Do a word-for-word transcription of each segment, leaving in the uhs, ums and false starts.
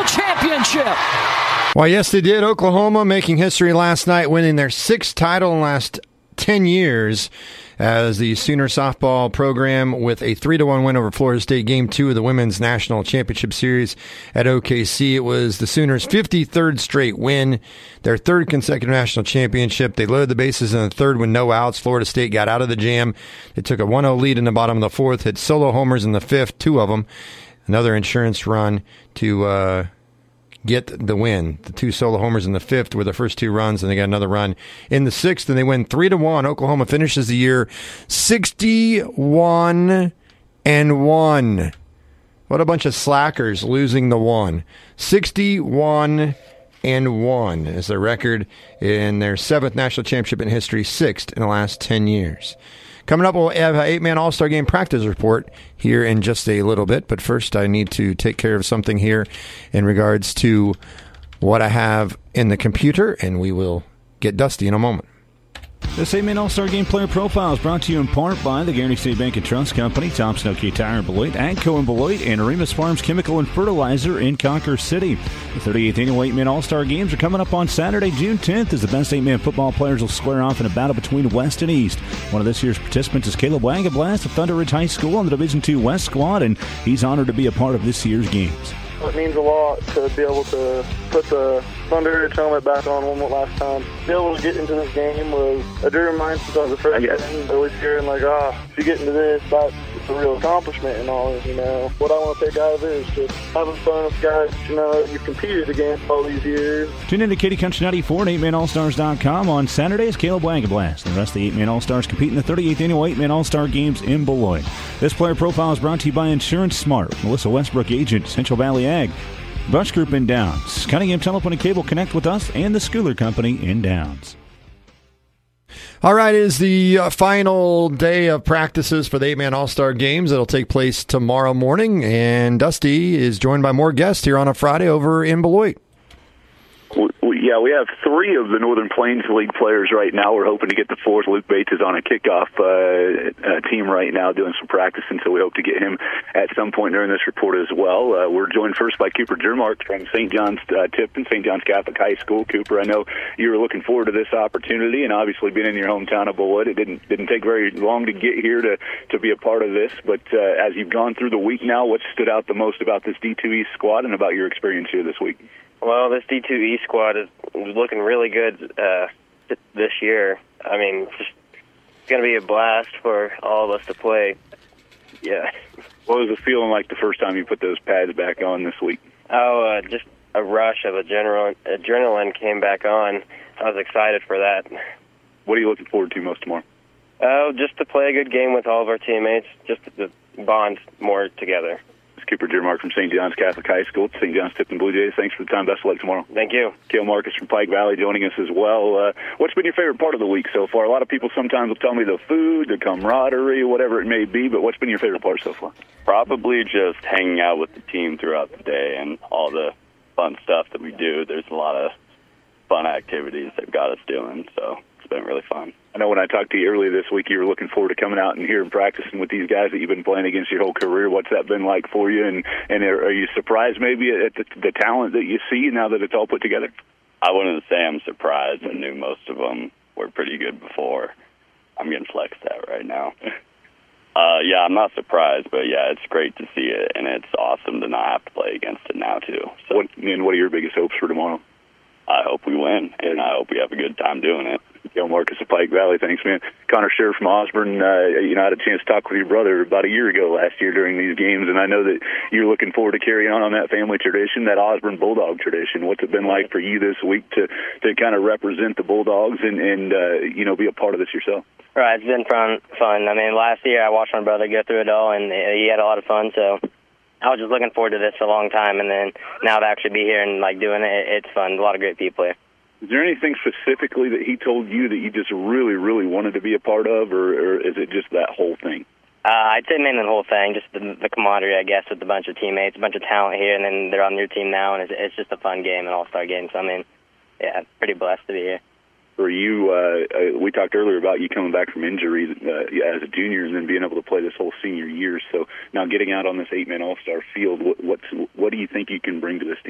championship. Well, yes, they did. Oklahoma making history last night, winning their sixth title in the last ten years as the Sooner softball program with a three to one win over Florida State, game two of the Women's National Championship Series at O K C. It was the Sooners' fifty-third straight win, their third consecutive national championship. They loaded the bases in the third with no outs. Florida State got out of the jam. They took a one oh lead in the bottom of the fourth, hit solo homers in the fifth, two of them. Another insurance run to uh, get the win. The two solo homers in the fifth were the first two runs, and they got another run in the sixth, and they win three to one. Oklahoma finishes the year sixty-one and one. What a bunch of slackers losing the one. sixty-one and one is the record in their seventh national championship in history, sixth in the last ten years. Coming up, we'll have an eight-man All-Star Game practice report here in just a little bit. But first, I need to take care of something here in regards to what I have in the computer, and we will get Dusty in a moment. This eight-man All-Star Game player profile is brought to you in part by the Guaranty State Bank and Trust Company, Thompson Oak Tire in Beloit, AGCO in Beloit, and Aremus Farms Chemical and Fertilizer in Conquer City. The thirty-eighth Annual eight-man All-Star Games are coming up on Saturday, June tenth, as the best eight-man football players will square off in a battle between West and East. One of this year's participants is Caleb Wangablast of Thunder Ridge High School on the Division two West squad, and he's honored to be a part of this year's games. It means a lot to be able to put the Thunder Ridge helmet back on one more last time. Be able to get into this game was a dream of mine since I was a freshman. Always hearing like, ah, if you get into this, that's a real accomplishment and all. You know, what I want to take out of it is just having fun with guys, you know, you've competed against all these years. Tune in to Katy Country ninety-four and eight man all stars dot com on Saturdays. Caleb Wangablast. The rest of the eight-man All-Stars compete in the thirty-eighth Annual eight-man All-Star Games in Beloit. This player profile is brought to you by Insurance Smart, Melissa Westbrook agent, Central Valley Ag, Brush Group in Downs, Cunningham Telephone and Cable connect with us, and the Schooler Company in Downs. All right, it is the uh, final day of practices for the eight-man All-Star Games. It'll take place tomorrow morning, and Dusty is joined by more guests here on a Friday over in Beloit. We, we, yeah, we have three of the Northern Plains League players right now. We're hoping to get the fourth. Luke Bates is on a kickoff uh, uh, team right now doing some practicing, so we hope to get him at some point during this report as well. Uh, we're joined first by Cooper Jermark from Saint John's uh, Tipton, Saint John's Catholic High School. Cooper, I know you were looking forward to this opportunity, and obviously being in your hometown of Beloit, it didn't didn't take very long to get here to, to be a part of this. But uh, as you've gone through the week now, what stood out the most about this D two East squad and about your experience here this week? Well, this D two E squad is looking really good uh, this year. I mean, just, it's going to be a blast for all of us to play. Yeah. What was the feeling like the first time you put those pads back on this week? Oh, uh, just a rush of adrenaline, adrenaline came back on. I was excited for that. What are you looking forward to most tomorrow? Oh, just to play a good game with all of our teammates, just to bond more together. Cooper Jermark from Saint John's Catholic High School, Saint John's Tipton Blue Jays. Thanks for the time. Best of luck tomorrow. Thank you. Cale Marcus from Pike Valley joining us as well. Uh, what's been your favorite part of the week so far? A lot of people sometimes will tell me the food, the camaraderie, whatever it may be, but what's been your favorite part so far? Probably just hanging out with the team throughout the day and all the fun stuff that we do. There's a lot of fun activities that got us doing, so it's been really fun. I know when I talked to you earlier this week, you were looking forward to coming out and here and practicing with these guys that you've been playing against your whole career. What's that been like for you? And, and are you surprised maybe at the, the talent that you see now that it's all put together? I wouldn't say I'm surprised. I knew most of them were pretty good before. I'm getting flexed at right now. uh, yeah, I'm not surprised, but yeah, it's great to see it, and it's awesome to not have to play against it now, too. So, what, and what are your biggest hopes for tomorrow? I hope we win, and I hope we have a good time doing it. Cale Marcus of Pike Valley, thanks, man. Connor Scherer from Osborne, uh, you know, I had a chance to talk with your brother about a year ago last year during these games, and I know that you're looking forward to carrying on on that family tradition, that Osborne Bulldog tradition. What's it been like for you this week to, to kind of represent the Bulldogs and, and uh, you know, be a part of this yourself? Right, it's been fun. fun. I mean, last year I watched my brother go through it all, and he had a lot of fun, so I was just looking forward to this a long time, and then now to actually be here and, like, doing it, it's fun. A lot of great people here. Is there anything specifically that he told you that you just really, really wanted to be a part of, or, or is it just that whole thing? Uh, I'd say mainly the whole thing, just the, the camaraderie, I guess, with a bunch of teammates, a bunch of talent here, and then they're on your team now, and it's, it's just a fun game, an all-star game. So, I mean, yeah, pretty blessed to be here. For you, uh, uh, we talked earlier about you coming back from injuries uh, as a junior and then being able to play this whole senior year. So now getting out on this eight-man all-star field, what, what's, what do you think you can bring to this team?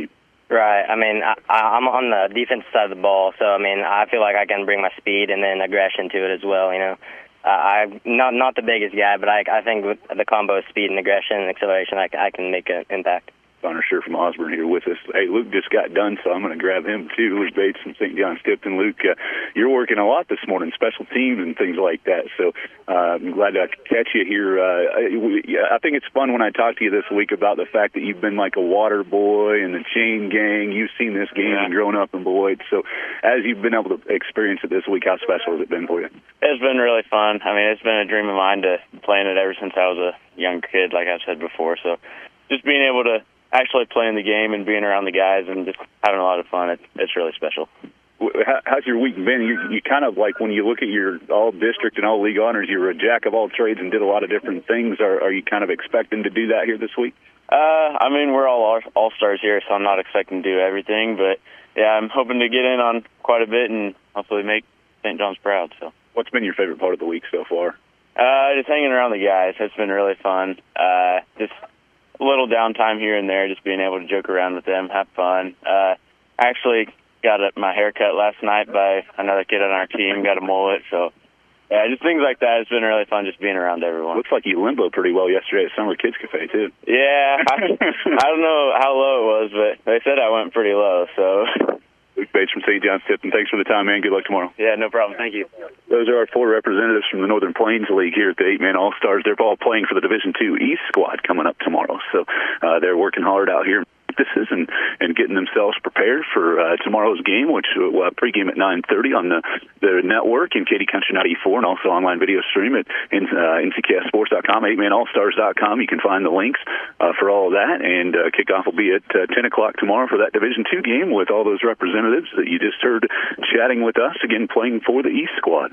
Right. I mean, I, I'm on the defensive side of the ball, so I mean, I feel like I can bring my speed and then aggression to it as well. You know, uh, I'm not not the biggest guy, but I I think with the combo of speed and aggression and acceleration, I, I can make an impact. Honor Sher from Osborne here with us. Hey, Luke just got done, so I'm going to grab him too. Luke Bates from Saint John's Tipton. Luke, uh, you're working a lot this morning, special teams and things like that. So uh, I'm glad to catch you here. Uh, I think it's fun when I talk to you this week about the fact that you've been like a water boy and the chain gang. You've seen this game and grown up in Beloit. So as you've been able to experience it this week, how special has it been for you? It's been really fun. I mean, it's been a dream of mine to playing it ever since I was a young kid, like I've said before. So just being able to actually playing the game and being around the guys and just having a lot of fun, it's, it's really special. How's your week been? You, you kind of like when you look at your all-district and all-league honors, you were a jack of all trades and did a lot of different things. Are, are you kind of expecting to do that here this week? Uh, I mean, we're all all-stars here, so I'm not expecting to do everything. But, yeah, I'm hoping to get in on quite a bit and hopefully make Saint John's proud. So, what's been your favorite part of the week so far? Uh, just hanging around the guys. It's been really fun. Uh, just a little downtime here and there, just being able to joke around with them, have fun. Uh, actually got a, my hair cut last night by another kid on our team, got a mullet. So, yeah, just things like that. It's been really fun just being around everyone. Looks like you limbo pretty well yesterday at Summer Kids Cafe, too. Yeah, I, I don't know how low it was, but they said I went pretty low, so... Luke Bates from Saint John's Tipton. Thanks for the time, man. Good luck tomorrow. Yeah, no problem. Thank you. Those are our four representatives from the Northern Plains League here at the eight-man All-Stars. They're all playing for the Division two East squad coming up tomorrow. So uh, they're working hard out here practices and, and getting themselves prepared for uh, tomorrow's game, which will uh, pregame at nine thirty on the, the network in Katy Country ninety-four and also online video stream at in, uh, N C K S sports dot com, eight man all stars dot com. You can find the links uh, for all of that. And uh, kickoff will be at uh, ten o'clock tomorrow for that Division two game with all those representatives that you just heard chatting with us, again, playing for the East squad.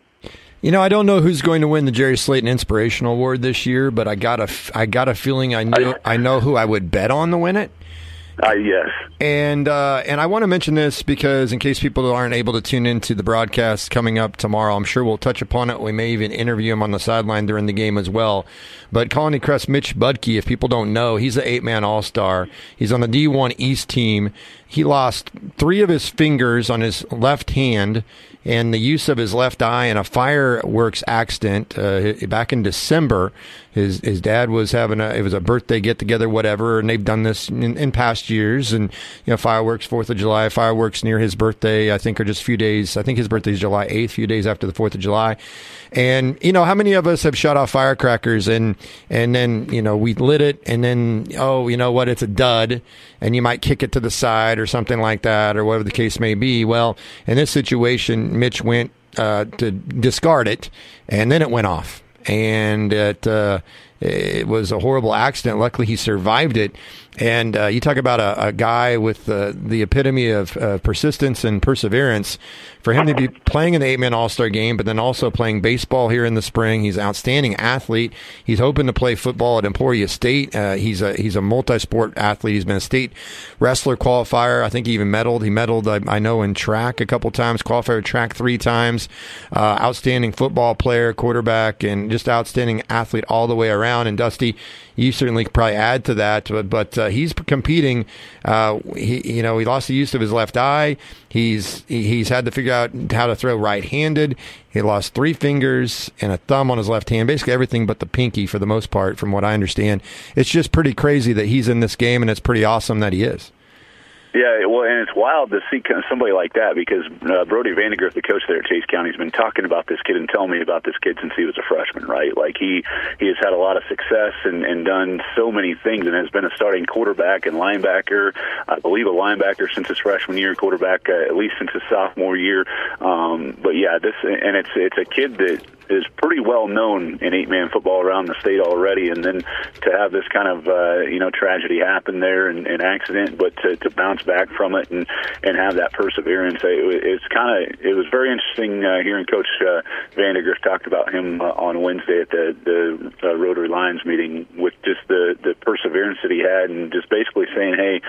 You know, I don't know who's going to win the Jerry Slayton Inspirational Award this year, but I got a, I got a feeling I know, I know who I would bet on to win it. Uh, yes. And uh, and I want to mention this because in case people aren't able to tune into the broadcast coming up tomorrow, I'm sure we'll touch upon it. We may even interview him on the sideline during the game as well. But Colony Crest Mitch Budke, if people don't know, he's an eight-man All-Star. He's on the D one East team. He lost three of his fingers on his left hand and the use of his left eye in a fireworks accident uh, back in December. His his dad was having a it was a birthday get together, whatever, and they've done this in, in past years. And you know, fireworks, Fourth of July, fireworks near his birthday, I think, are just a few days. I think his birthday is July eighth, a few days after the Fourth of July. And you know, how many of us have shot off firecrackers and and then you know we lit it and then oh you know what, it's a dud, and you might kick it to the side or something like that or whatever the case may be. Well, in this situation, Mitch went uh, to discard it, and then it went off. And it, uh, it was a horrible accident. Luckily, he survived it. And uh, you talk about a, a guy with uh, the epitome of uh, persistence and perseverance. For him to be playing in the eight-man All-Star game, but then also playing baseball here in the spring. He's an outstanding athlete. He's hoping to play football at Emporia State. Uh, he's a he's a multi-sport athlete. He's been a state wrestler qualifier. I think he even medaled. He medaled, I, I know, in track a couple times, qualifier track three times. Uh, outstanding football player, quarterback, and just outstanding athlete all the way around. And Dusty, you certainly could probably add to that, but, but uh, he's competing. Uh, he, you know, he lost the use of his left eye. He's he's had to figure out how to throw right-handed. He lost three fingers and a thumb on his left hand, basically everything but the pinky for the most part, from what I understand. It's just pretty crazy that he's in this game, and it's pretty awesome that he is. Yeah, well, and it's wild to see somebody like that because uh, Brody Vandegrift, the coach there at Chase County, has been talking about this kid and telling me about this kid since he was a freshman, right? Like he, he has had a lot of success and, and done so many things and has been a starting quarterback and linebacker, I believe a linebacker since his freshman year, quarterback uh, at least since his sophomore year. Um, but, yeah, this and it's it's a kid that is pretty well known in eight-man football around the state already, and then to have this kind of uh, you know tragedy happen there and, and accident, but to, to bounce back from it and, and have that perseverance, it, it's kind of it was very interesting uh, hearing Coach uh, Vandegrift talked about him uh, on Wednesday at the the uh, Rotary Lions meeting with just the the perseverance that he had and just basically saying, hey,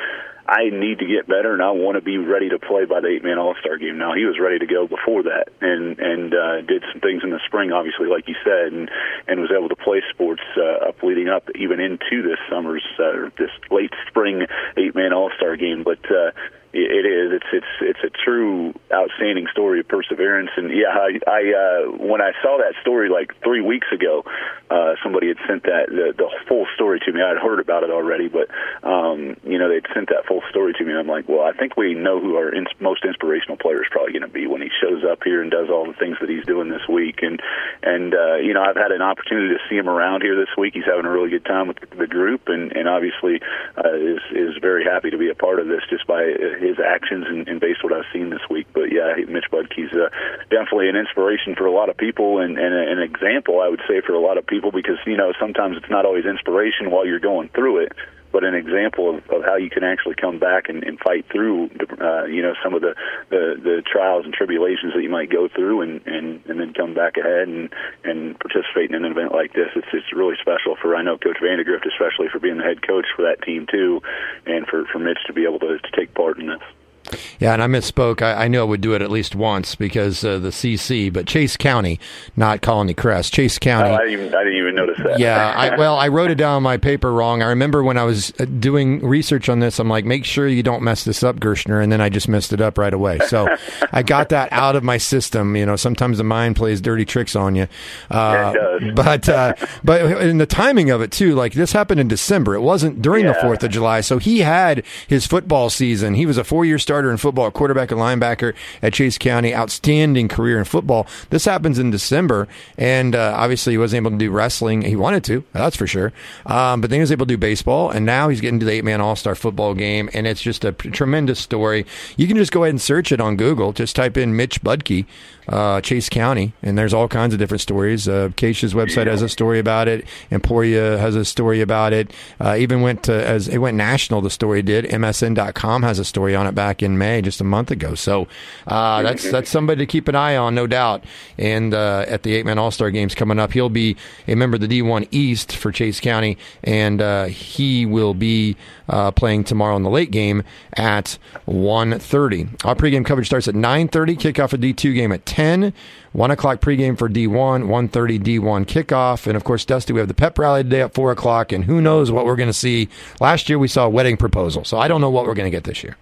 I need to get better, and I want to be ready to play by the eight-man All-Star game. Now, he was ready to go before that, and and uh, did some things in the spring, obviously, like you said, and, and was able to play sports uh, up leading up even into this summer's, uh, this late spring eight-man All-Star game. But uh, it is. It's it's it's a true outstanding story of perseverance. And yeah, I, I uh, when I saw that story like three weeks ago, uh, somebody had sent that the, the full story to me. I had heard about it already, but um, you know, they'd sent that full story to me. And I'm like, well, I think we know who our ins- most inspirational player is probably going to be when he shows up here and does all the things that he's doing this week. And and uh, you know, I've had an opportunity to see him around here this week. He's having a really good time with the group, and and obviously uh, is is very happy to be a part of this just by his actions and, and based on what I've seen this week. But yeah, Mitch Budke's uh, definitely an inspiration for a lot of people, and, and an example, I would say, for a lot of people, because, you know, sometimes it's not always inspiration while you're going through it, but an example of, of how you can actually come back and, and fight through, uh, you know, some of the, the, the trials and tribulations that you might go through, and, and, and then come back ahead and, and participate in an event like this. It's it's really special for, I know, Coach Vandegrift, especially for being the head coach for that team too, and for, for Mitch to be able to, to take part in this. Yeah, and I misspoke. I, I knew I would do it at least once because uh, the C C, but Chase County, not Colony Crest. Chase County. Oh, I, didn't even, I didn't even notice that. Yeah, I, well, I wrote it down on my paper wrong. I remember when I was doing research on this, I'm like, make sure you don't mess this up, Gershner, and then I just messed it up right away. So I got that out of my system. You know, sometimes the mind plays dirty tricks on you. Uh, yeah, it does. But, uh, but in the timing of it, too, like this happened in December. It wasn't during yeah. the fourth of July. So he had his football season. He was a four-year starter in football, quarterback and linebacker at Chase County. Outstanding career in football. This happens in December, and uh, obviously he wasn't able to do wrestling. He wanted to, that's for sure. Um, but then he was able to do baseball, and now he's getting to the eight-man All-Star football game, and it's just a p- tremendous story. You can just go ahead and search it on Google. Just type in Mitch Budke, uh, Chase County, and there's all kinds of different stories. Uh, Keisha's website has a story about it. Emporia has a story about it. Uh, even went to, as it went national, the story did. M S N dot com has a story on it back in May, just a month ago. So uh, that's that's somebody to keep an eye on, no doubt. And uh, at the eight-man All-Star games coming up, he'll be a member of the D one East for Chase County, and uh, he will be uh, playing tomorrow in the late game at one thirty. Our pregame coverage starts at nine thirty, kickoff a D two game at ten, one o'clock pregame for D one, one thirty D one kickoff. And, of course, Dusty, we have the pep rally today at four o'clock, and who knows what we're going to see. Last year we saw a wedding proposal, so I don't know what we're going to get this year.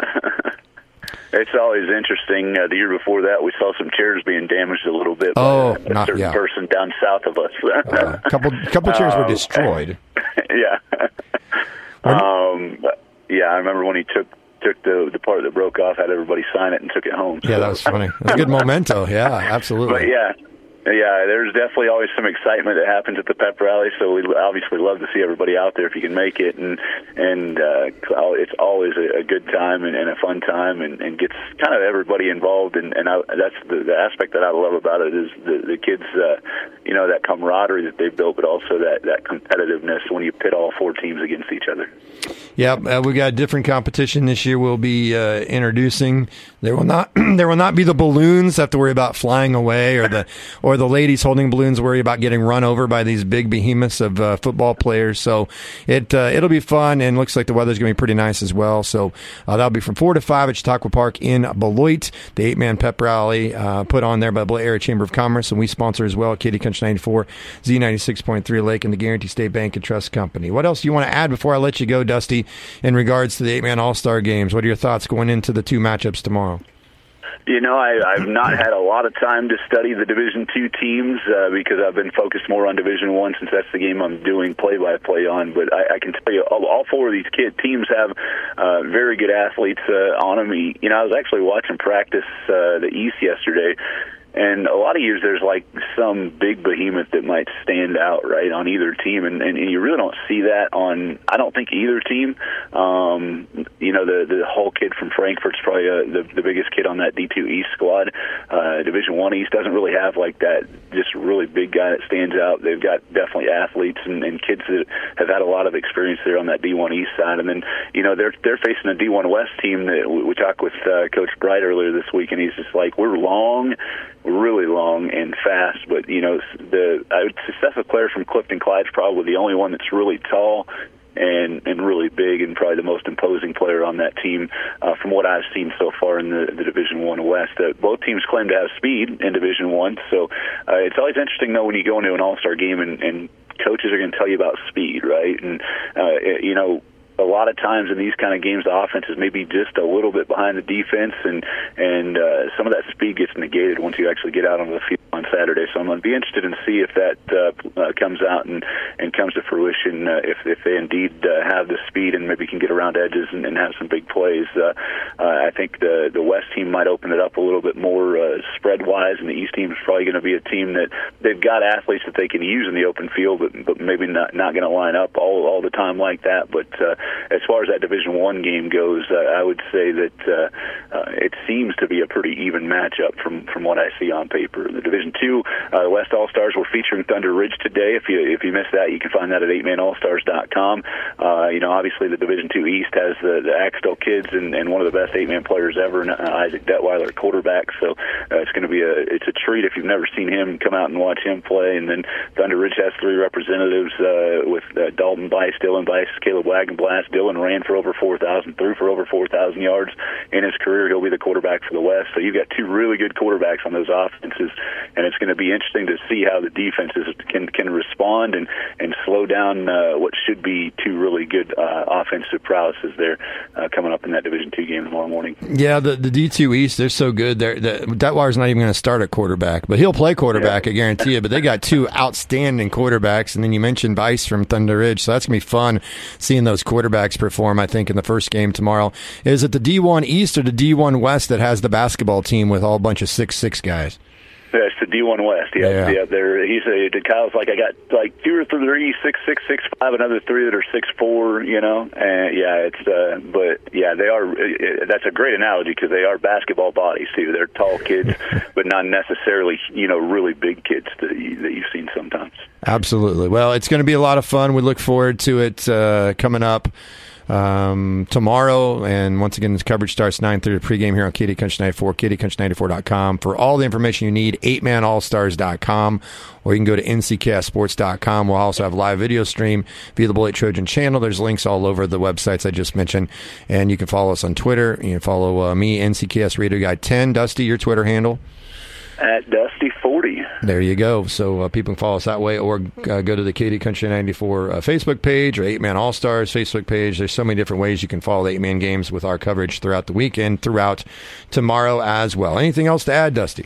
It's always interesting. Uh, the year before that, we saw some chairs being damaged a little bit oh, by a not, certain yeah. person down south of us. A uh, couple couple chairs were um, destroyed. Yeah. um, but, yeah, I remember when he took took the the part that broke off, had everybody sign it, and took it home. Yeah, so. that was funny. It was a good memento. Yeah, absolutely. But, yeah. Yeah, there's definitely always some excitement that happens at the pep rally, so we obviously love to see everybody out there if you can make it, and and uh, it's always a, a good time and, and a fun time, and, and gets kind of everybody involved, and, and I, that's the, the aspect that I love about it is the, the kids, uh, you know, that camaraderie that they've built, but also that, that competitiveness when you pit all four teams against each other. Yeah, uh, we got a different competition this year. We'll be uh, introducing. There will not there will not be the balloons have to worry about flying away, or the or the ladies holding balloons worry about getting run over by these big behemoths of uh, football players. So it uh, it'll be fun, and looks like the weather's going to be pretty nice as well. So uh, that'll be from four to five at Chautauqua Park in Beloit. The eight man pep rally uh, put on there by the Beloit Area Chamber of Commerce, and we sponsor as well Katy Country ninety-four, Z ninety-six point three Lake, and the Guarantee State Bank and Trust Company. What else do you want to add before I let you go, Dusty, in regards to the eight man All-Star games? What are your thoughts going into the two matchups tomorrow? You know, I, I've not had a lot of time to study the Division Two teams uh, because I've been focused more on Division One since that's the game I'm doing play-by-play on. But I, I can tell you, all, all four of these kid teams have uh, very good athletes uh, on them. You know, I was actually watching practice uh, the East yesterday. And a lot of years there's like some big behemoth that might stand out, right, on either team. And, and you really don't see that on, I don't think, either team. Um, you know, the the whole kid from Frankfurt's probably uh, the, the biggest kid on that D two East squad. Uh, Division One East doesn't really have like that just really big guy that stands out. They've got definitely athletes and, and kids that have had a lot of experience there on that D one East side. And then, you know, they're they're facing a D one West team that we talked with uh, Coach Bright earlier this week, and he's just like, we're long, really long and fast, but you know, the I would say Seth LeClaire from Clifton Clyde's probably the only one that's really tall and and really big, and probably the most imposing player on that team uh, from what I've seen so far in the, the Division One West. Uh, both teams claim to have speed in Division One, so uh, it's always interesting though when you go into an All-Star game and, and coaches are going to tell you about speed, right? And uh, you know. A lot of times in these kind of games, the offense is maybe just a little bit behind the defense, and and uh, some of that speed gets negated once you actually get out on the field on Saturday. So I'm going to be interested in see if that uh, uh, comes out and, and comes to fruition, uh, if if they indeed uh, have the speed and maybe can get around edges and, and have some big plays. Uh, uh, I think the the West team might open it up a little bit more uh, spread-wise, and the East team is probably going to be a team that they've got athletes that they can use in the open field, but, but maybe not, not going to line up all, all the time like that. But uh, as far as that Division One game goes, uh, I would say that uh, uh, it seems to be a pretty even matchup from, from what I see on paper. The Division Two, uh, West All Stars were featuring Thunder Ridge today. If you if you missed that, you can find that at eight man all stars dot com. Uh, you know, obviously the Division Two East has the, the Axtell kids and, and one of the best eight man players ever, uh, Isaac Detweiler at quarterback. So uh, it's going to be a it's a treat if you've never seen him. Come out and watch him play. And then Thunder Ridge has three representatives uh, with uh, Dalton Bice, Dylan Bice, Caleb Wagenblast. Dylan ran for over four thousand, threw for over four thousand yards in his career. He'll be the quarterback for the West. So you've got two really good quarterbacks on those offenses, and it's going to be interesting to see how the defenses can can respond and, and slow down uh, what should be two really good uh, offensive prowesses there uh, coming up in that Division Two game tomorrow morning. Yeah, the, the D two East, they're so good. They're, the, Detweiler's not even going to start at quarterback, but he'll play quarterback, yeah. I guarantee you. But they got two outstanding quarterbacks, and then you mentioned Bice from Thunder Ridge, so that's going to be fun seeing those quarterbacks perform, I think, in the first game tomorrow. Is it the D one East or the D one West that has the basketball team with all a bunch of six six guys? Yeah, it's the D one West. Yeah, yeah. yeah they're, he's a, Kyle's like, I got like two or three, six, six, six, five, another three that are six, four. You know, and yeah, it's. Uh, but yeah, they are. It, that's a great analogy because they are basketball bodies too. They're tall kids, but not necessarily, you know, really big kids that, you, that you've seen sometimes. Absolutely. Well, it's going to be a lot of fun. We look forward to it uh, coming up. Um, tomorrow, and once again, this coverage starts nine thirty pregame here on K D Country ninety-four, K D Country ninety-four dot com. For all the information you need, eight man all stars dot com, or you can go to N C K S sports dot com. We'll also have live video stream via the Beloit Trojan channel. There's links all over the websites I just mentioned, and you can follow us on Twitter. You can follow uh, me, N C K S Radio Guy ten. Dusty, your Twitter handle? At Dusty forty. There you go. So uh, people can follow us that way, or uh, go to the K D Country ninety-four uh, Facebook page or eight man all stars Facebook page. There's so many different ways you can follow the eight man games with our coverage throughout the weekend, throughout tomorrow as well. Anything else to add, Dusty?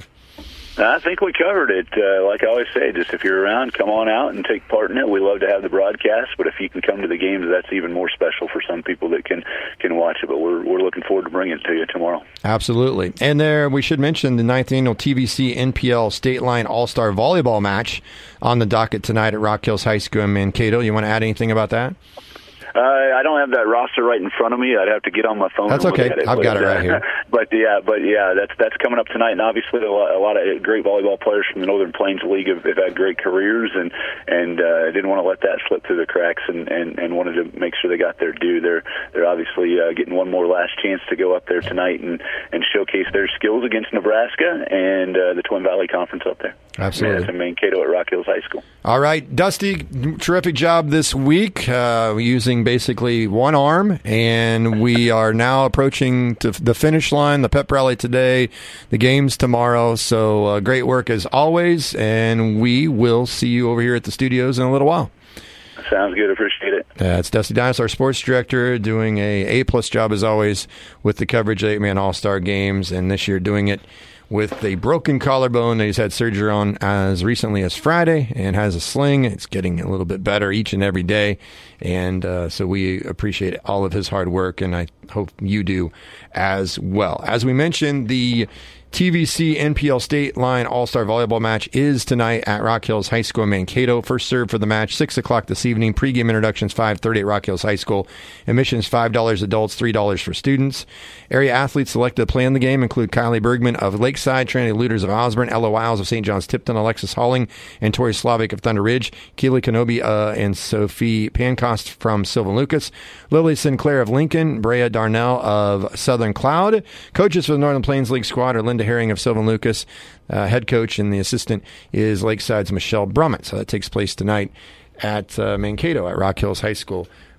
I think we covered it. Uh, like I always say, just if you're around, come on out and take part in it. We love to have the broadcast, but if you can come to the games, that's even more special for some people that can, can watch it. But we're we're looking forward to bringing it to you tomorrow. Absolutely. And there, we should mention the ninth annual T V C N P L State Line All-Star Volleyball match on the docket tonight at Rock Hills High School in Mankato. You want to add anything about that? Uh, I don't have that roster right in front of me. I'd have to get on my phone. That's okay. It. I've but, got it right here. But yeah, but yeah, that's that's coming up tonight, and obviously a lot, a lot of great volleyball players from the Northern Plains League have, have had great careers, and and uh, didn't want to let that slip through the cracks, and, and, and wanted to make sure they got their due. They're they're obviously uh, getting one more last chance to go up there tonight and, and showcase their skills against Nebraska and uh, the Twin Valley Conference up there. Absolutely. It's in Mankato at Rock Hills High School. All right, Dusty, terrific job this week uh, using basically one arm, and we are now approaching to the finish line, the pep rally today, the games tomorrow. So uh, great work as always, and we will see you over here at the studios in a little while. Sounds good. Appreciate it. Uh, it's Dusty Dinosaur, sports director, doing a A-plus job as always with the coverage of eight-man All-Star games, and this year doing it with a broken collarbone that he's had surgery on as recently as Friday and has a sling. It's getting a little bit better each and every day. And uh, so we appreciate all of his hard work, and I hope you do as well. As we mentioned, the T V C N P L State Line All-Star Volleyball match is tonight at Rock Hills High School in Mankato. First serve for the match, six o'clock this evening. Pre-game introductions, five thirty at Rock Hills High School. Admissions, five dollars adults, three dollars for students. Area athletes selected to play in the game include Kylie Bergman of Lakeside, Trinity Looters of Osborne, Ella Wiles of Saint John's Tipton, Alexis Halling, and Tori Slavic of Thunder Ridge, Keely Kenobi uh, and Sophie Pancost from Sylvan Lucas, Lily Sinclair of Lincoln, Brea Darnell of Southern Cloud. Coaches for the Northern Plains League squad are Linda Herring of Sylvan Lucas. Uh, head coach and the assistant is Lakeside's Michelle Brummett. So that takes place tonight at uh, Mankato at Rock Hills High School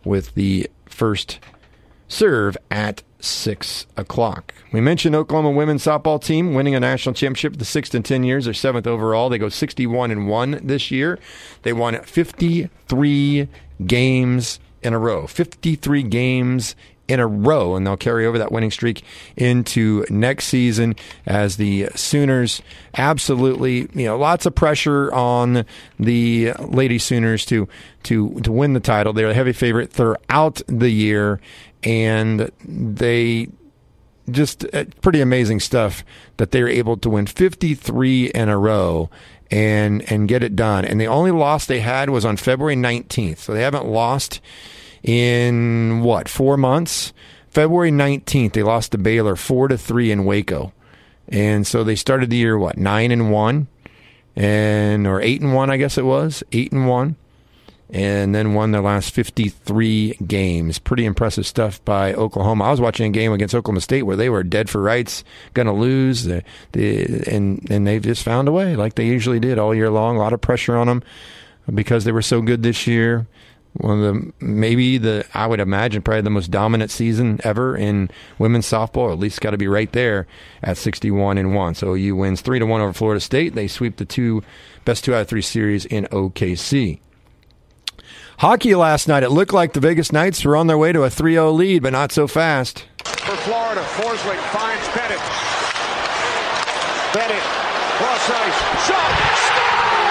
with the first serve at six o'clock. We mentioned Oklahoma women's softball team winning a national championship the sixth in ten years. They're seventh overall. They go sixty-one and one this year. They won fifty-three games in a row. fifty-three games in a row, and they'll carry over that winning streak into next season as the Sooners absolutely, you know, lots of pressure on the Lady Sooners to to to win the title. They're a heavy favorite throughout the year, and they just uh, pretty amazing stuff that they're able to win fifty-three in a row and and get it done. And the only loss they had was on February nineteenth, so they haven't lost in what, four months? February nineteenth, they lost to Baylor four to three in Waco, and so they started the year what, nine and one, and or eight and one, I guess it was eight and one, and then won their last fifty-three games. Pretty impressive stuff by Oklahoma. I was watching a game against Oklahoma State where they were dead for rights, going to lose, the, the, and and they've just found a way like they usually did all year long. A lot of pressure on them because they were so good this year. One of the, maybe the, I would imagine probably the most dominant season ever in women's softball, or at least got to be right there at sixty-one and one. So O U wins three to one over Florida State. They sweep the two best two out of three series in O K C. Hockey last night, it looked like the Vegas Knights were on their way to a three oh lead, but not so fast. For Florida, Forsling finds Bennett. Bennett, cross ice, shot, score!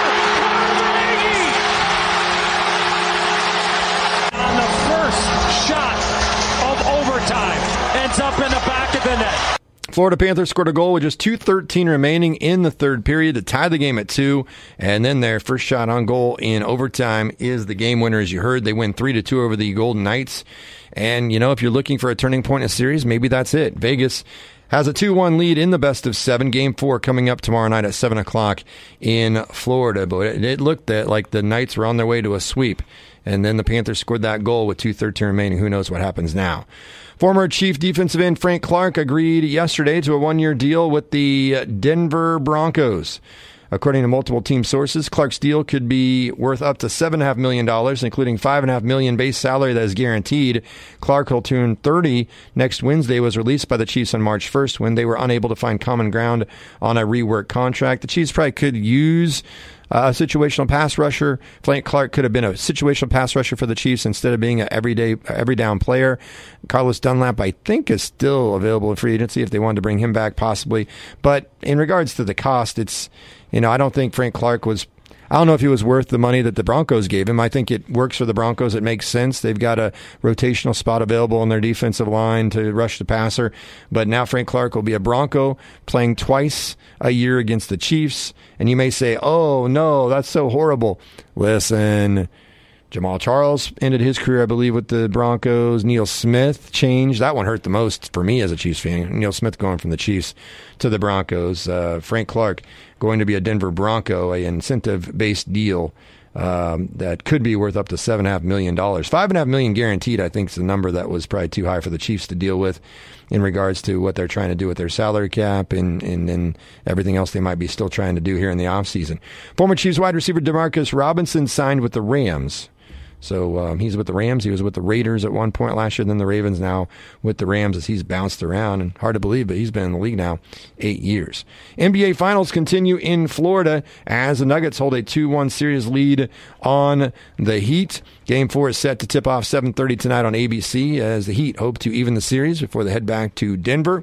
On the first shot of overtime, ends up in the back of the net. Florida Panthers scored a goal with just two thirteen remaining in the third period to tie the game at two, and then their first shot on goal in overtime is the game winner. As you heard, they win three to two over the Golden Knights, and you know, if you're looking for a turning point in a series, maybe that's it. Vegas has a two one lead in the best of seven. Game four coming up tomorrow night at seven o'clock in Florida, but it, it looked at like the Knights were on their way to a sweep, and then the Panthers scored that goal with two thirteen remaining. Who knows what happens now? Former Chief defensive end Frank Clark agreed yesterday to a one-year deal with the Denver Broncos. According to multiple team sources, Clark's deal could be worth up to seven point five million dollars, including five point five million dollars base salary that is guaranteed. Clark, who'll turn thirty next Wednesday, was released by the Chiefs on March first when they were unable to find common ground on a rework contract. The Chiefs probably could use Uh, a situational pass rusher. Frank Clark could have been a situational pass rusher for the Chiefs instead of being an everyday, every down player. Carlos Dunlap, I think, is still available in free agency if they wanted to bring him back, possibly. But in regards to the cost, it's, you know, I don't think Frank Clark was, I don't know if he was worth the money that the Broncos gave him. I think it works for the Broncos. It makes sense. They've got a rotational spot available in their defensive line to rush the passer. But now Frank Clark will be a Bronco playing twice a year against the Chiefs. And you may say, oh, no, that's so horrible. Listen, Jamal Charles ended his career, I believe, with the Broncos. Neil Smith changed. That one hurt the most for me as a Chiefs fan. Neil Smith going from the Chiefs to the Broncos. Uh, Frank Clark going to be a Denver Bronco, an incentive-based deal um, that could be worth up to seven point five million dollars. five point five million dollars guaranteed, I think, is the number that was probably too high for the Chiefs to deal with in regards to what they're trying to do with their salary cap and, and, and everything else they might be still trying to do here in the offseason. Former Chiefs wide receiver DeMarcus Robinson signed with the Rams. So um, he's with the Rams. He was with the Raiders at one point last year, then the Ravens, now with the Rams as he's bounced around. And hard to believe, but he's been in the league now eight years. N B A Finals continue in Florida as the Nuggets hold a two one series lead on the Heat. Game four is set to tip off seven thirty tonight on A B C as the Heat hope to even the series before they head back to Denver.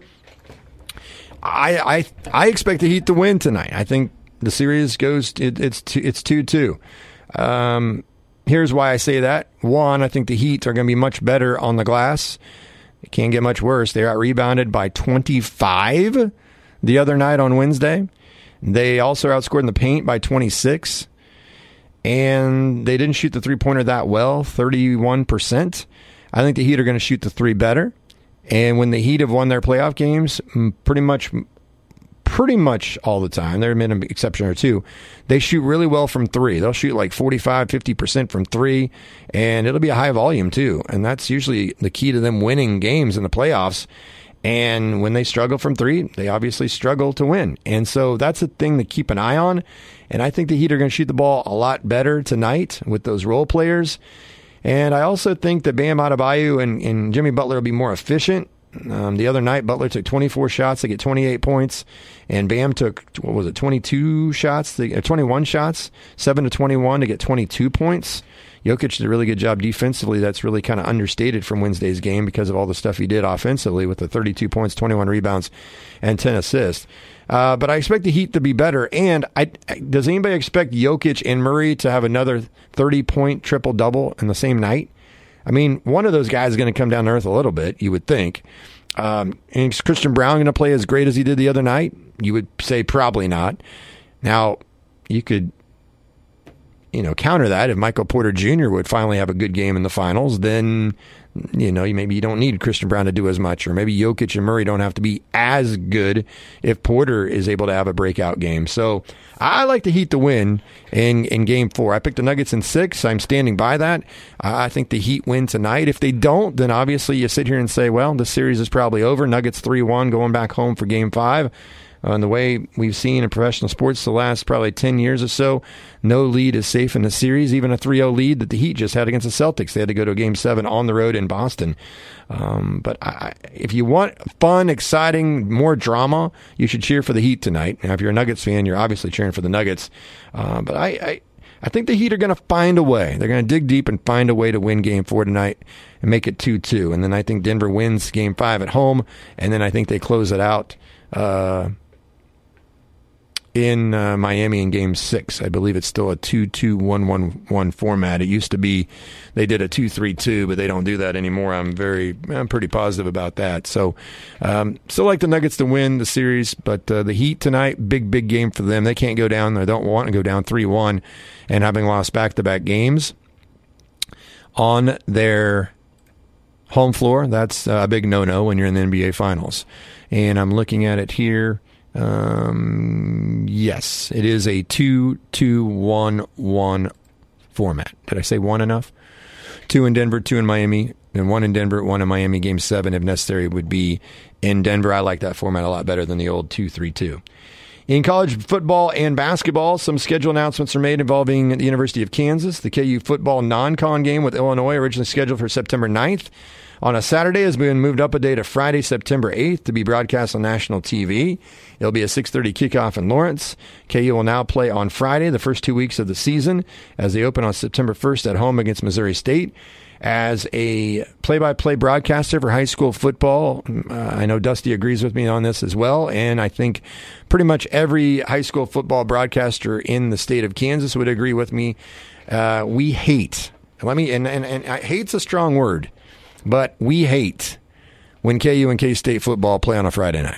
I I, I expect the Heat to win tonight. I think the series goes, it, it's two, it's two two. Um... Here's why I say that. One, I think the Heat are going to be much better on the glass. It can't get much worse. They're out-rebounded by twenty-five the other night on Wednesday. They also outscored in the paint by twenty-six. And they didn't shoot the three-pointer that well, thirty-one percent. I think the Heat are going to shoot the three better. And when the Heat have won their playoff games, pretty much pretty much all the time, there have been an exception or two, they shoot really well from three. They'll shoot like forty-five, fifty percent from three, and it'll be a high volume too. And that's usually the key to them winning games in the playoffs. And when they struggle from three, they obviously struggle to win. And so that's a thing to keep an eye on. And I think the Heat are going to shoot the ball a lot better tonight with those role players. And I also think that Bam Adebayo and, and Jimmy Butler will be more efficient. Um, the other night, Butler took twenty-four shots to get twenty-eight points, and Bam took, what was it, twenty-two shots, to, uh, twenty-one shots, seven to twenty-one to get twenty-two points. Jokic did a really good job defensively. That's really kind of understated from Wednesday's game because of all the stuff he did offensively with the thirty-two points, twenty-one rebounds, and ten assists. Uh, but I expect the Heat to be better. And I, does anybody expect Jokic and Murray to have another thirty-point triple-double in the same night? I mean, one of those guys is going to come down to earth a little bit, you would think. Um, and is Christian Brown going to play as great as he did the other night? You would say probably not. Now, you could, you know, counter that. If Michael Porter Junior would finally have a good game in the finals, then, you know, maybe you don't need Christian Brown to do as much. Or maybe Jokic and Murray don't have to be as good if Porter is able to have a breakout game. So I like the Heat to win in, in game four. I picked the Nuggets in six. I'm standing by that. I think the Heat win tonight. If they don't, then obviously you sit here and say, well, the series is probably over. Nuggets three one going back home for game five. Uh, and the way we've seen in professional sports the last probably ten years or so, no lead is safe in the series. Even a three oh lead that the Heat just had against the Celtics. They had to go to a game seven on the road in Boston. Um, but I, if you want fun, exciting, more drama, you should cheer for the Heat tonight. Now, if you're a Nuggets fan, you're obviously cheering for the Nuggets. Uh, but I, I, I think the Heat are going to find a way. They're going to dig deep and find a way to win game four tonight and make it two two. And then I think Denver wins game five at home. And then I think they close it out Uh, in uh, Miami in game six. I believe it's still a two two one one one format. It used to be they did a two three two, but they don't do that anymore. I'm very, I'm pretty positive about that. So um, still like the Nuggets to win the series, but uh, the Heat tonight, big, big game for them. They can't go down. They don't want to go down three one and having lost back-to-back games on their home floor. That's a big no-no when you're in the N B A Finals. And I'm looking at it here. Um, yes, it is a two two one one format. Did I say one enough? Two in Denver, two in Miami, and one in Denver, one in Miami. Game seven, if necessary, would be in Denver. I like that format a lot better than the old two three two. In college football and basketball, some schedule announcements are made involving the University of Kansas. The K U football non-con game with Illinois, originally scheduled for September ninth, on a Saturday, has been moved up a day to Friday, September eighth, to be broadcast on national T V. It'll be a six thirty kickoff in Lawrence. K U will now play on Friday, the first two weeks of the season, as they open on September first at home against Missouri State. As a play-by-play broadcaster for high school football, uh, I know Dusty agrees with me on this as well, and I think pretty much every high school football broadcaster in the state of Kansas would agree with me. Uh, we hate, let me, and, and, and hate's a strong word, but we hate when K U and K-State football play on a Friday night.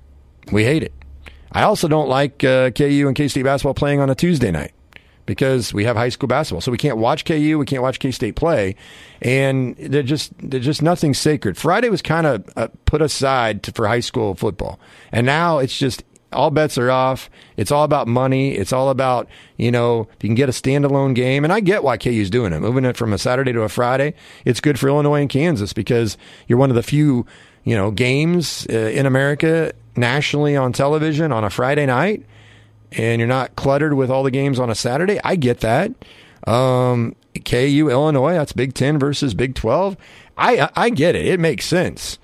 We hate it. I also don't like uh, K U and K-State basketball playing on a Tuesday night because we have high school basketball. So we can't watch K U, we can't watch K-State play, and they're just they're just nothing sacred. Friday was kind of uh, put aside to, for high school football, and now it's just all bets are off. It's all about money. It's all about, you know, if you can get a standalone game. And I get why K U's doing it, moving it from a Saturday to a Friday. It's good for Illinois and Kansas because you're one of the few, you know, games uh, in America nationally on television on a Friday night, and you're not cluttered with all the games on a Saturday. I get that. Um, K U, Illinois, that's Big Ten versus Big twelve. I, I, I get it. It makes sense.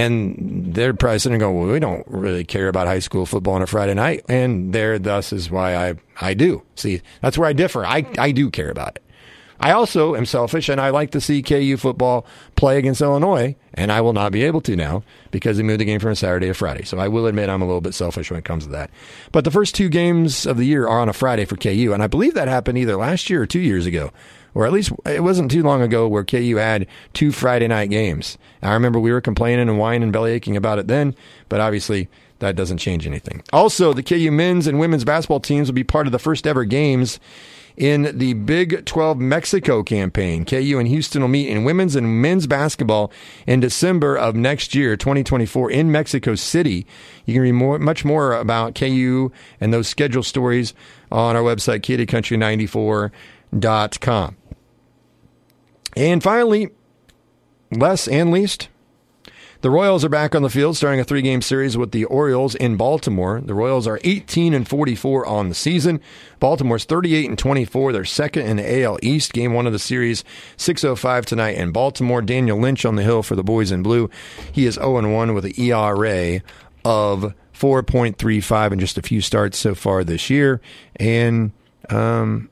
And they're probably sitting there going, well, we don't really care about high school football on a Friday night. And there, thus, is why I, I do. See, that's where I differ. I, I do care about it. I also am selfish, and I like to see K U football play against Illinois, and I will not be able to now because they moved the game from a Saturday to Friday. So I will admit I'm a little bit selfish when it comes to that. But the first two games of the year are on a Friday for K U, and I believe that happened either last year or two years ago. Or at least it wasn't too long ago where K U had two Friday night games. I remember we were complaining and whining and belly aching about it then, but obviously that doesn't change anything. Also, the K U men's and women's basketball teams will be part of the first ever games in the Big twelve Mexico campaign. K U and Houston will meet in women's and men's basketball in December of next year, twenty twenty-four, in Mexico City. You can read more, much more about K U and those schedule stories on our website, K D Country ninety-four dot com. And finally, last and least, The Royals are back on the field, starting a three-game series with the Orioles in Baltimore. The Royals are eighteen and forty-four on the season. Baltimore's thirty-eight and twenty-four. They're second in the A L East. Game one of the series, six oh five tonight in Baltimore. Daniel Lynch on the hill for the boys in blue. He is oh and one with an E R A of four point three five in just a few starts so far this year. And um,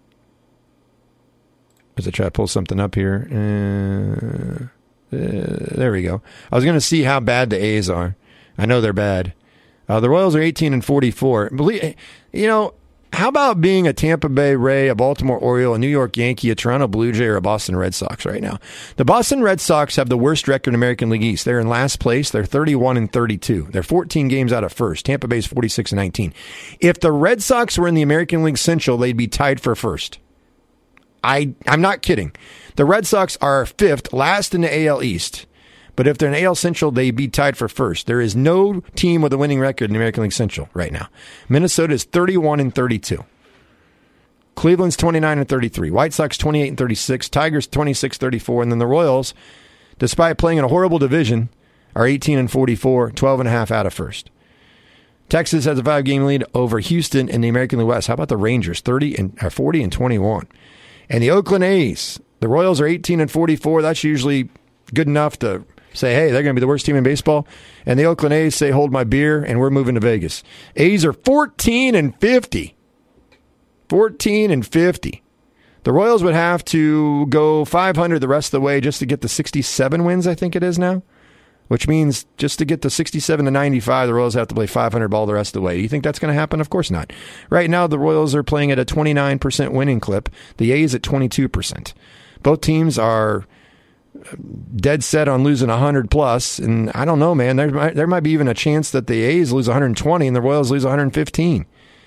as I try to pull something up here, uh, uh, there we go. I was going to see how bad the A's are. I know they're bad. Uh, the Royals are eighteen and forty-four. Believe, you know, how about being a Tampa Bay Ray, a Baltimore Oriole, a New York Yankee, a Toronto Blue Jay, or a Boston Red Sox right now? The Boston Red Sox have the worst record in American League East. They're in last place. They're thirty-one and thirty-two. They're fourteen games out of first. Tampa Bay's forty-six and nineteen. If the Red Sox were in the American League Central, they'd be tied for first. I, I'm not kidding. The Red Sox are fifth, last in the A L East. But if they're in A L Central, they'd be tied for first. There is no team with a winning record in the American League Central right now. Minnesota is thirty-one and thirty-two. Cleveland's twenty-nine and thirty-three. White Sox twenty-eight and thirty-six. Tigers twenty-six thirty-four. And then the Royals, despite playing in a horrible division, are eighteen and forty-four, twelve and a half out of first. Texas has a five-game lead over Houston in the American League West. How about the Rangers, thirty and uh, forty and twenty-one? And the Oakland A's, the Royals are eighteen and forty-four. That's usually good enough to say, hey, they're going to be the worst team in baseball. And the Oakland A's say, hold my beer, and we're moving to Vegas. A's are fourteen and fifty. fourteen and fifty. The Royals would have to go five hundred the rest of the way just to get the sixty-seven wins, I think it is now. Which means just to get the sixty-seven to ninety-five, the Royals have to play five hundred ball the rest of the way. Do you think that's going to happen? Of course not. Right now, the Royals are playing at a twenty-nine percent winning clip. The A's at twenty-two percent. Both teams are dead set on losing one hundred plus, and I don't know, man. There might, there might be even a chance that the A's lose one hundred twenty and the Royals lose one hundred fifteen.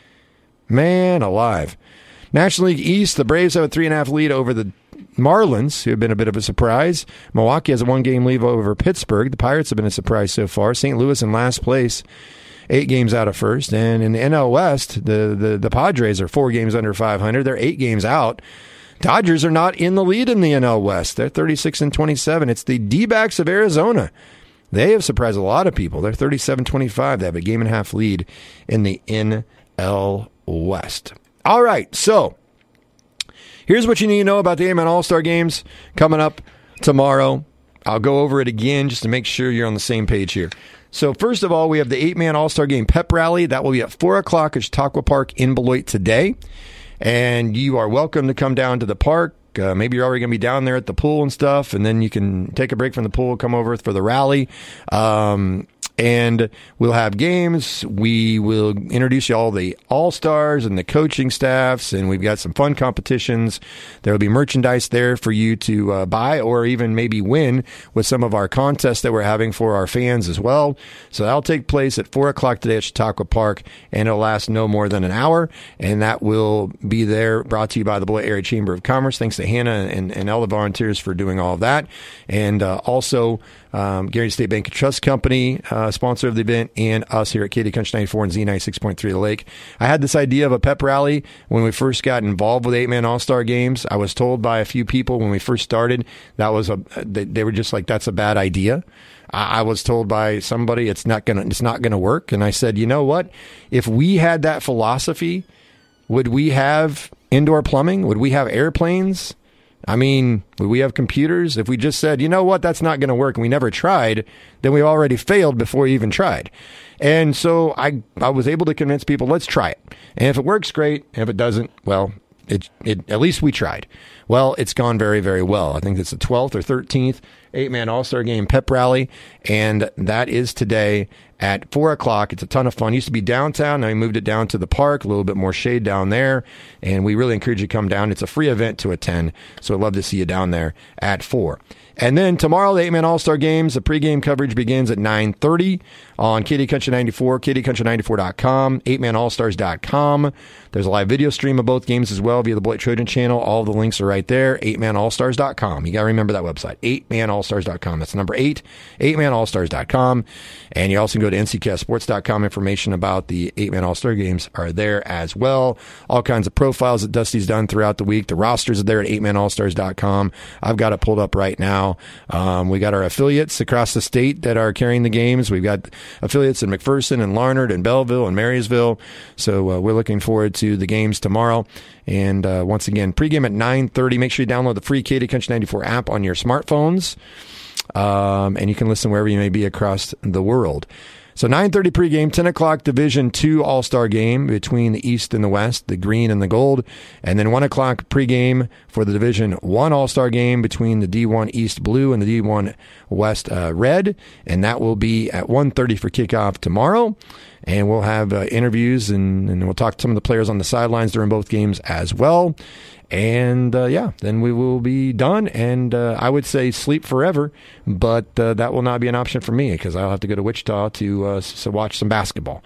Man alive. National League East, the Braves have a three and a half lead over the Marlins, who have been a bit of a surprise. Milwaukee has a one-game lead over Pittsburgh. The Pirates have been a surprise so far. Saint Louis in last place, eight games out of first. And in the N L West, the, the, the Padres are four games under five hundred. They're eight games out. Dodgers are not in the lead in the N L West. They're thirty-six and twenty-seven. It's the D-backs of Arizona. They have surprised a lot of people. They're thirty-seven twenty-five. They have a game and a half lead in the N L West. All right, so here's what you need to know about the eight-man All-Star Games coming up tomorrow. I'll go over it again just to make sure you're on the same page here. So first of all, we have the eight-man All-Star Game pep rally. That will be at four o'clock at Chautauqua Park in Beloit today. And you are welcome to come down to the park. Uh, maybe you're already going to be down there at the pool and stuff, and then you can take a break from the pool, come over for the rally. Um, and we'll have games. We will introduce you all the all-stars and the coaching staffs, and we've got some fun competitions. There will be merchandise there for you to uh, buy or even maybe win with some of our contests that we're having for our fans as well. So that'll take place at four o'clock today at Chautauqua Park, and it'll last no more than an hour, and that will be there, brought to you by the Beloit Area Chamber of Commerce. Thanks to Hannah and, and all the volunteers for doing all of that. And uh, also um, Guaranty State Bank and Trust Company, uh, sponsor of the event, and us here at Katy Country ninety-four and Z ninety-six point three The Lake. I had this idea of a pep rally when we first got involved with eight-man All-Star Games. I was told by a few people when we first started that was a they, they were just like, that's a bad idea. I, I was told by somebody it's not gonna it's not gonna work, and I said, you know what? If we had that philosophy, would we have indoor plumbing? Would we have airplanes? I mean, would we have computers? If we just said, you know what, that's not going to work, and we never tried, then we already failed before we even tried. And so I I was able to convince people, let's try it. And if it works, great. If it doesn't, well, it, it at least we tried. Well, it's gone very, very well. I think it's the twelfth or thirteenth eight-man All-Star Game pep rally, and that is today at four o'clock. It's a ton of fun. It used to be downtown. Now we moved it down to the park, a little bit more shade down there, and we really encourage you to come down. It's a free event to attend, so I'd love to see you down there at four. And then tomorrow, the eight-man All-Star Games, the pregame coverage begins at nine thirty on Katy Country ninety-four, katy country ninety-four dot com, eight man all stars dot com. There's a live video stream of both games as well via the Beloit Trojan channel. All the links are right there, eight man all stars dot com. You got to remember that website, eight man all stars dot com. That's number eight, eight man all stars dot com. And you also can go to N C cast sports dot com. Information about the eight-man All-Star games are there as well. All kinds of profiles that Dusty's done throughout the week. The rosters are there at eight man all stars dot com. I've got it pulled up right now. Um, we got our affiliates across the state that are carrying the games. We've got affiliates in McPherson and Larned and Belleville and Marysville. So uh, we're looking forward to the games tomorrow. And uh, once again, pregame at nine thirty. Make sure you download the free K D Country ninety-four app on your smartphones. Um, and you can listen wherever you may be across the world. So nine thirty pregame, ten o'clock Division two All-Star game between the East and the West, the green and the gold. And then one o'clock pregame for the Division one All-Star game between the D one East blue and the D one West uh, red. And that will be at one thirty for kickoff tomorrow. And we'll have uh, interviews and, and we'll talk to some of the players on the sidelines during both games as well. And, uh, yeah, then we will be done. And uh, I would say sleep forever, but uh, that will not be an option for me because I'll have to go to Wichita to, uh, to watch some basketball.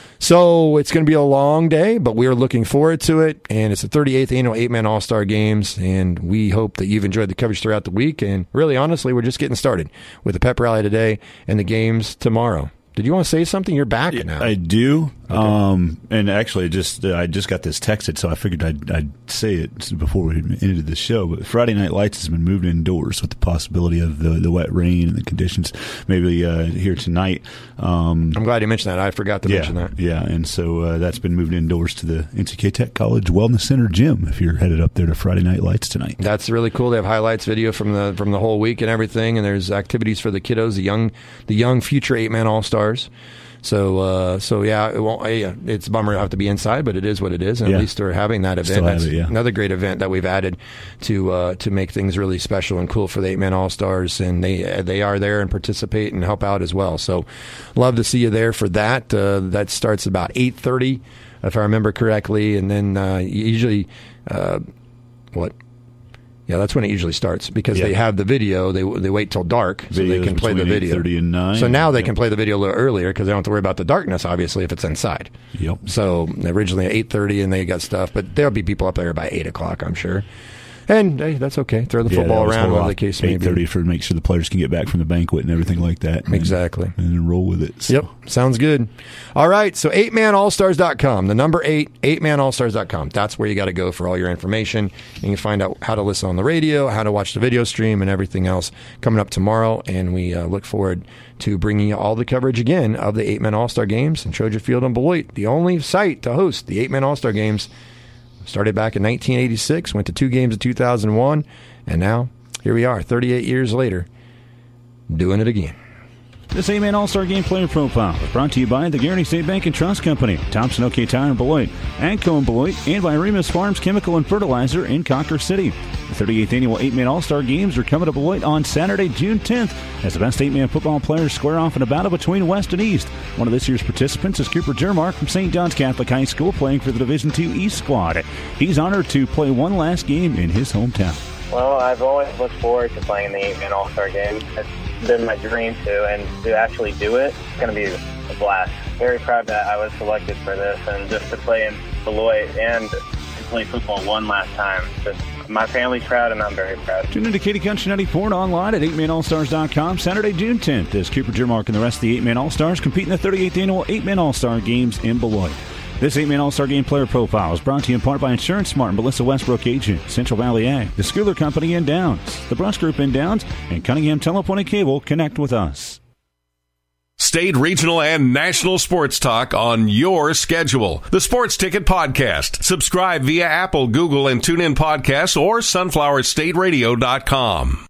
So it's going to be a long day, but we are looking forward to it. And it's the thirty-eighth Annual eight-Man All-Star Games, and we hope that you've enjoyed the coverage throughout the week. And really, honestly, we're just getting started with the pep rally today and the games tomorrow. Did you want to say something? You're back yeah, now. I do. Okay. Um, and actually, just uh, I just got this texted, so I figured I'd, I'd say it before we ended the show. But Friday Night Lights has been moved indoors with the possibility of the, the wet rain and the conditions maybe uh, here tonight. Um, I'm glad you mentioned that. I forgot to yeah, mention that. Yeah, and so uh, that's been moved indoors to the N C K Tech College Wellness Center gym if you're headed up there to Friday Night Lights tonight. That's really cool. They have highlights video from the from the whole week and everything, and there's activities for the kiddos, the young the young future eight-man All-Stars. So, uh, so yeah, it won't. Yeah, it's a bummer to have to be inside, but it is what it is. And yeah. At least we're having that event. Still have That's it, yeah. another great event that we've added to uh, to make things really special and cool for the eight-man All-Stars, and they they are there and participate and help out as well. So, love to see you there for that. Uh, that starts about eight thirty, if I remember correctly, and then uh, usually, uh, what? Yeah, that's when it usually starts because yeah. they have the video. They they wait till dark so Videos they can play the video. eight thirty and nine. So now they yep. can play the video a little earlier because they don't have to worry about the darkness, obviously, if it's inside. Yep. So originally at eight thirty and they got stuff, but there'll be people up there by eight o'clock, I'm sure. And hey, that's okay. Throw the yeah, football around, whatever the case may be. eight thirty for make sure the players can get back from the banquet and everything like that. And, exactly. And then roll with it. So. Yep. Sounds good. All right. So eight man all stars dot com, the number eight, eight man all stars dot com. That's where you got to go for all your information. And you can find out how to listen on the radio, how to watch the video stream, and everything else coming up tomorrow. And we uh, look forward to bringing you all the coverage again of the eight man All-Star Games in Trojan Field and Beloit, the only site to host the eight man All-Star Games. Started back in nineteen eighty-six, went to two games in two thousand one, and now here we are, thirty-eight years later, doing it again. This eight-man All-Star Game Player Profile is brought to you by the Guaranty State Bank and Trust Company, Thompson Oak Tire in Beloit, AGCO in Beloit, and by Remus Farms Chemical and Fertilizer in Conquer City. The thirty-eighth Annual eight-man All-Star Games are coming to Beloit on Saturday, June tenth, as the best eight-man football players square off in a battle between West and East. One of this year's participants is Cooper Jermark from Saint John's Catholic High School, playing for the Division two East squad. He's honored to play one last game in his hometown. Well, I've always looked forward to playing in the eight-man All-Star Game. It's been my dream to, and to actually do it, it's going to be a blast. Very proud that I was selected for this, and just to play in Beloit and to play football one last time. Just, my family's proud, and I'm very proud. Tune in to K D Country ninety-four and online at eight man all stars dot com Saturday, June tenth, as Cooper Jermark and the rest of the eight-man All-Stars compete in the thirty-eighth Annual eight-man All-Star Games in Beloit. This eight-man All-Star Game Player Profile is brought to you in part by Insurance Smart and Melissa Westbrook Agent, Central Valley Ag, the Schooler Company in Downs, the Brush Group in Downs, and Cunningham Telephone and Cable. Connect with us. State, regional, and national sports talk on your schedule. The Sports Ticket Podcast. Subscribe via Apple, Google, and TuneIn Podcasts or sunflower state radio dot com.